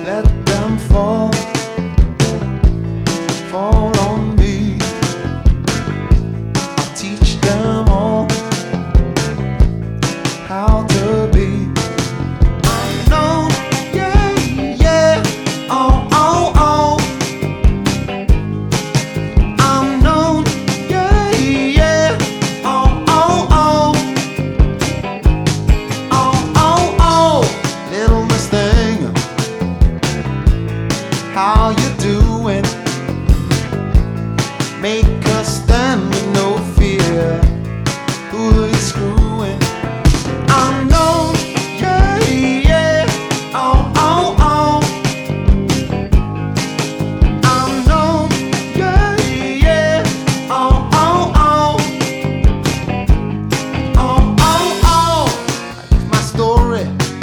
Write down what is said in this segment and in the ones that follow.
let them fall on me. I'll teach them all how to be unknown. Yeah, yeah, oh, oh, oh. Unknown. Yeah, yeah, oh, oh, oh. Oh, oh, oh. Little Miss Thing, how you doing? Make a stand with no fear. Who are you screwing? Unknown, yeah, yeah, oh, oh, oh. Unknown, yeah, yeah, oh, oh, oh. Oh, oh, oh. It's my story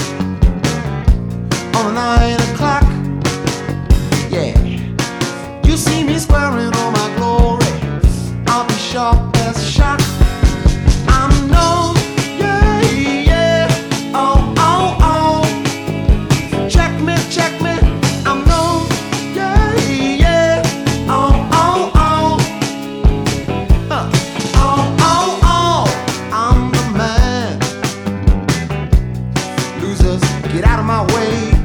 on 9 o'clock. Yeah, you see me squaring all my glory. I'll be sharp as a shot. Unknown, yeah, yeah, oh, oh, oh. Check me, I'm known, yeah, yeah, oh, oh, oh. Oh, oh, oh, I'm the man. Losers, get out of my way.